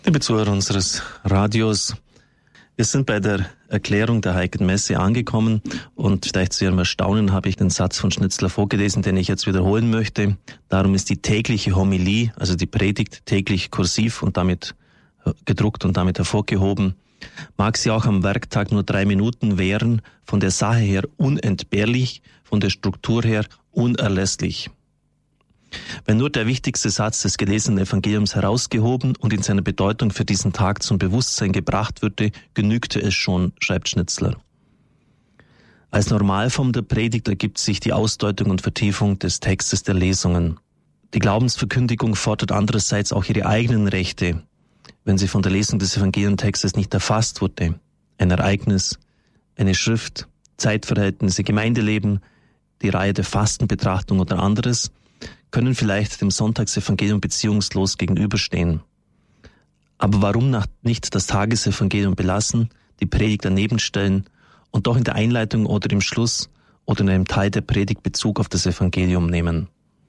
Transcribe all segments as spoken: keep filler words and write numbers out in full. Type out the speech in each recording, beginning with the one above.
Liebe Zuhörer unseres Radios, wir sind bei der Erklärung der Heiligen Messe angekommen und vielleicht zu Ihrem Erstaunen habe ich den Satz von Schnitzler vorgelesen, den ich jetzt wiederholen möchte. Darum ist die tägliche Homilie, also die Predigt, täglich kursiv und damit gedruckt und damit hervorgehoben. Mag sie auch am Werktag nur drei Minuten währen, von der Sache her unentbehrlich, von der Struktur her unerlässlich. Wenn nur der wichtigste Satz des gelesenen Evangeliums herausgehoben und in seiner Bedeutung für diesen Tag zum Bewusstsein gebracht würde, genügte es schon, schreibt Schnitzler. Als Normalform der Predigt ergibt sich die Ausdeutung und Vertiefung des Textes der Lesungen. Die Glaubensverkündigung fordert andererseits auch ihre eigenen Rechte, wenn sie von der Lesung des Evangelientextes nicht erfasst wurde. Ein Ereignis, eine Schrift, Zeitverhältnisse, Gemeindeleben, die Reihe der Fastenbetrachtung oder anderes, können vielleicht dem Sonntagsevangelium beziehungslos gegenüberstehen. Aber warum nicht das Tagesevangelium belassen, die Predigt daneben stellen und doch in der Einleitung oder im Schluss oder in einem Teil der Predigt Bezug auf das Evangelium nehmen?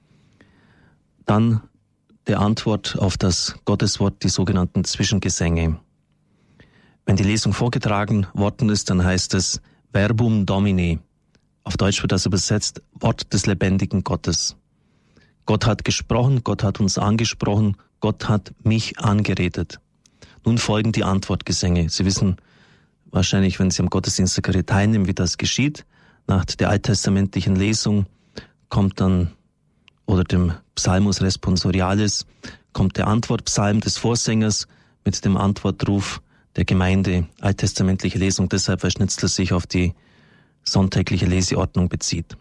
Dann der Antwort auf das Gotteswort, die sogenannten Zwischengesänge. Wenn die Lesung vorgetragen worden ist, dann heißt es Verbum Domini. Auf Deutsch wird das übersetzt, Wort des lebendigen Gottes. Gott hat gesprochen, Gott hat uns angesprochen, Gott hat mich angeredet. Nun folgen die Antwortgesänge. Sie wissen wahrscheinlich, wenn Sie am Gottesdienst teilnehmen, wie das geschieht. Nach der alttestamentlichen Lesung kommt dann, oder dem Psalmus responsorialis, kommt der Antwortpsalm des Vorsängers mit dem Antwortruf der Gemeinde, alttestamentliche Lesung, deshalb, weil Schnitzler sich auf die sonntägliche Leseordnung bezieht.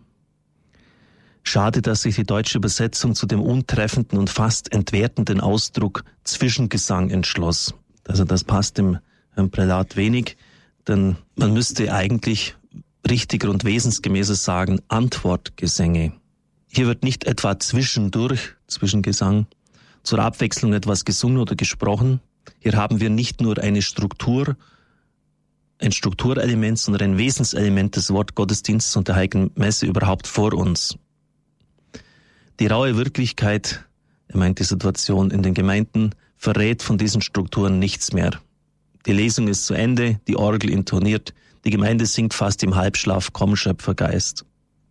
Schade, dass sich die deutsche Übersetzung zu dem untreffenden und fast entwertenden Ausdruck Zwischengesang entschloss. Also das passt dem Herrn Prälat wenig, denn man müsste eigentlich richtiger und wesensgemäßer sagen Antwortgesänge. Hier wird nicht etwa zwischendurch, Zwischengesang, zur Abwechslung etwas gesungen oder gesprochen. Hier haben wir nicht nur eine Struktur, ein Strukturelement, sondern ein Wesenselement des Wortgottesdienstes und der Heiligen Messe überhaupt vor uns. Die raue Wirklichkeit, er meint die Situation in den Gemeinden, verrät von diesen Strukturen nichts mehr. Die Lesung ist zu Ende, die Orgel intoniert, die Gemeinde singt fast im Halbschlaf Komm, Schöpfergeist.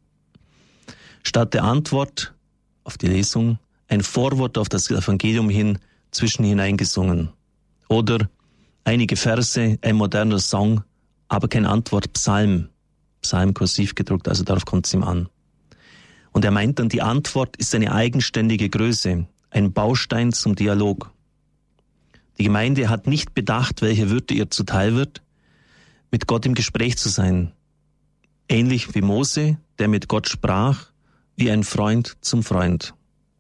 Statt der Antwort auf die Lesung ein Vorwort auf das Evangelium hin zwischen hineingesungen. Oder einige Verse, ein moderner Song, aber kein Antwortpsalm. Psalm kursiv gedruckt, also darauf kommt es ihm an. Und er meint dann, die Antwort ist eine eigenständige Größe, ein Baustein zum Dialog. Die Gemeinde hat nicht bedacht, welche Würde ihr zuteil wird, mit Gott im Gespräch zu sein. Ähnlich wie Mose, der mit Gott sprach, wie ein Freund zum Freund.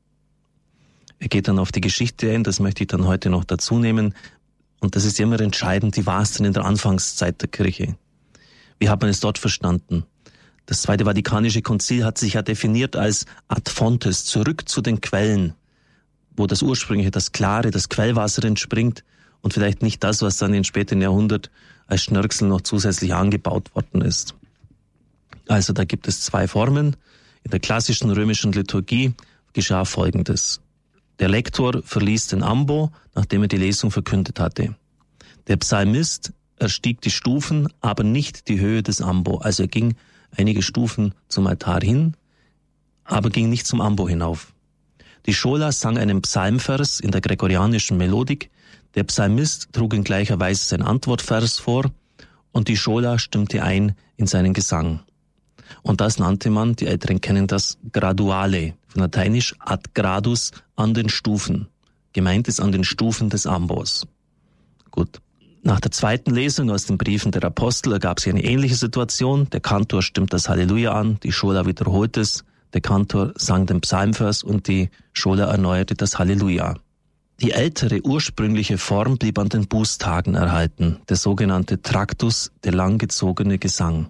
Er geht dann auf die Geschichte ein, das möchte ich dann heute noch dazu nehmen. Und das ist immer entscheidend, wie war es denn in der Anfangszeit der Kirche? Wie hat man es dort verstanden? Das Zweite Vatikanische Konzil hat sich ja definiert als ad fontes, zurück zu den Quellen, wo das ursprüngliche, das klare, das Quellwasser entspringt und vielleicht nicht das, was dann in späteren Jahrhunderten als Schnörkel noch zusätzlich angebaut worden ist. Also da gibt es zwei Formen. In der klassischen römischen Liturgie geschah Folgendes. Der Lektor verließ den Ambo, nachdem er die Lesung verkündet hatte. Der Psalmist erstieg die Stufen, aber nicht die Höhe des Ambo. Also er ging einige Stufen zum Altar hin, aber ging nicht zum Ambo hinauf. Die Schola sang einen Psalmvers in der gregorianischen Melodik, der Psalmist trug in gleicher Weise seinen Antwortvers vor und die Schola stimmte ein in seinen Gesang. Und das nannte man, die Älteren kennen das, Graduale, von Lateinisch ad gradus, an den Stufen. Gemeint ist an den Stufen des Ambos. Gut. Nach der zweiten Lesung aus den Briefen der Apostel ergab sich eine ähnliche Situation. Der Kantor stimmt das Halleluja an, die Schola wiederholt es, der Kantor sang den Psalmvers und die Schola erneuerte das Halleluja. Die ältere ursprüngliche Form blieb an den Bußtagen erhalten, der sogenannte Traktus, der langgezogene Gesang.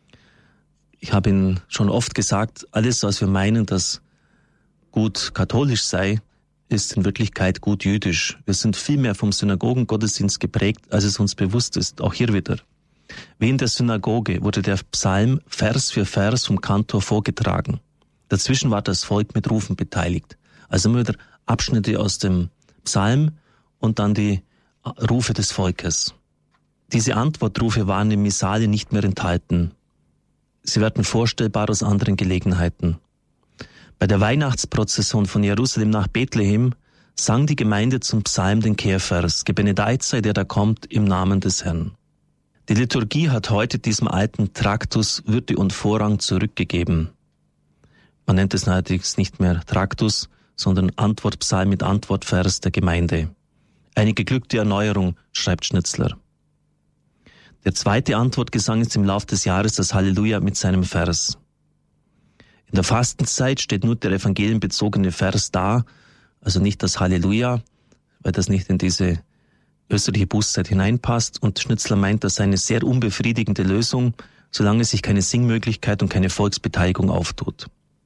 Ich habe Ihnen schon oft gesagt, alles, was wir meinen, das gut katholisch sei, ist in Wirklichkeit gut jüdisch. Wir sind viel mehr vom Synagogengottesdienst geprägt, als es uns bewusst ist. Auch hier wieder. Wie in der Synagoge wurde der Psalm Vers für Vers vom Kantor vorgetragen. Dazwischen war das Volk mit Rufen beteiligt. Also immer wieder Abschnitte aus dem Psalm und dann die Rufe des Volkes. Diese Antwortrufe waren im Missale nicht mehr enthalten. Sie werden vorstellbar aus anderen Gelegenheiten. Bei der Weihnachtsprozession von Jerusalem nach Bethlehem sang die Gemeinde zum Psalm den Kehrvers, Gebenedeit sei der da kommt im Namen des Herrn. Die Liturgie hat heute diesem alten Traktus Würde und Vorrang zurückgegeben. Man nennt es allerdings nicht mehr Traktus, sondern Antwortpsalm mit Antwortvers der Gemeinde. Eine geglückte Erneuerung, schreibt Schnitzler. Der zweite Antwortgesang ist im Lauf des Jahres das Halleluja mit seinem Vers. In der Fastenzeit steht nur der evangelienbezogene Vers da, also nicht das Halleluja, weil das nicht in diese österliche Bußzeit hineinpasst. Und Schnitzler meint, das sei eine sehr unbefriedigende Lösung, solange sich keine Singmöglichkeit und keine Volksbeteiligung auftut.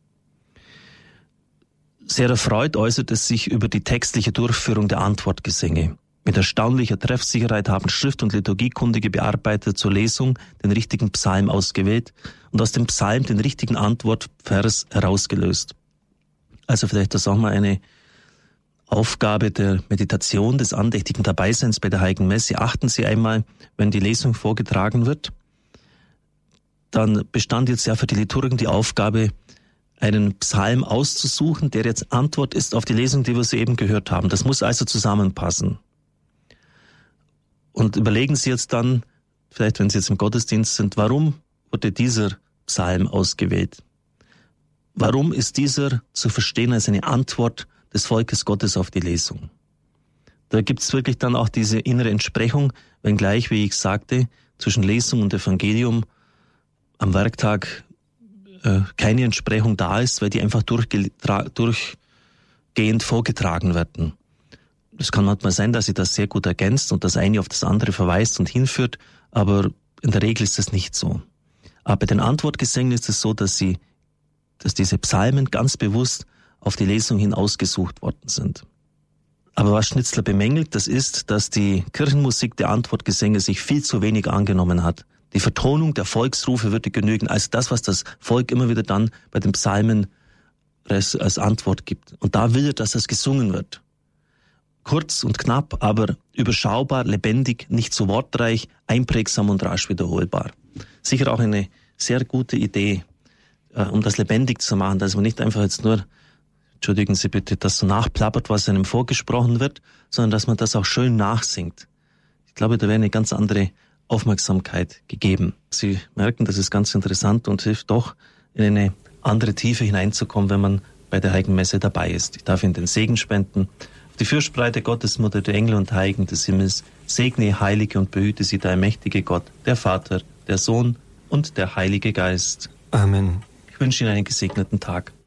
Sehr erfreut äußert es sich über die textliche Durchführung der Antwortgesänge. Mit erstaunlicher Treffsicherheit haben Schrift- und Liturgiekundige Bearbeiter zur Lesung den richtigen Psalm ausgewählt und aus dem Psalm den richtigen Antwortvers herausgelöst. Also vielleicht das auch mal eine Aufgabe der Meditation, des andächtigen Dabeiseins bei der Heiligen Messe. Achten Sie einmal, wenn die Lesung vorgetragen wird, dann bestand jetzt ja für die Liturgen die Aufgabe, einen Psalm auszusuchen, der jetzt Antwort ist auf die Lesung, die wir soeben gehört haben. Das muss also zusammenpassen. Und überlegen Sie jetzt dann, vielleicht wenn Sie jetzt im Gottesdienst sind, warum wurde dieser Psalm ausgewählt? Warum ist dieser zu verstehen als eine Antwort des Volkes Gottes auf die Lesung? Da gibt es wirklich dann auch diese innere Entsprechung, wenngleich, wie ich sagte, zwischen Lesung und Evangelium am Werktag äh, keine Entsprechung da ist, weil die einfach durchgetra- durchgehend vorgetragen werden. Es kann manchmal sein, dass sie das sehr gut ergänzt und das eine auf das andere verweist und hinführt, aber in der Regel ist das nicht so. Aber bei den Antwortgesängen ist es so, dass sie, dass diese Psalmen ganz bewusst auf die Lesung hin ausgesucht worden sind. Aber was Schnitzler bemängelt, das ist, dass die Kirchenmusik der Antwortgesänge sich viel zu wenig angenommen hat. Die Vertonung der Volksrufe würde genügen, als das, was das Volk immer wieder dann bei den Psalmen als, als Antwort gibt. Und da will er, dass das gesungen wird. Kurz und knapp, aber überschaubar, lebendig, nicht so wortreich, einprägsam und rasch wiederholbar. Sicher auch eine sehr gute Idee, äh, um das lebendig zu machen, dass man nicht einfach jetzt nur, entschuldigen Sie bitte, das so nachplappert, was einem vorgesprochen wird, sondern dass man das auch schön nachsingt. Ich glaube, da wäre eine ganz andere Aufmerksamkeit gegeben. Sie merken, das ist ganz interessant und hilft doch, in eine andere Tiefe hineinzukommen, wenn man bei der Heiligen Messe dabei ist. Ich darf Ihnen den Segen spenden. Die Fürspreite Gottesmutter, der Engel und Heiligen des Himmels, segne, heilige und behüte sie, der allmächtige Gott, der Vater, der Sohn und der Heilige Geist. Amen. Ich wünsche Ihnen einen gesegneten Tag.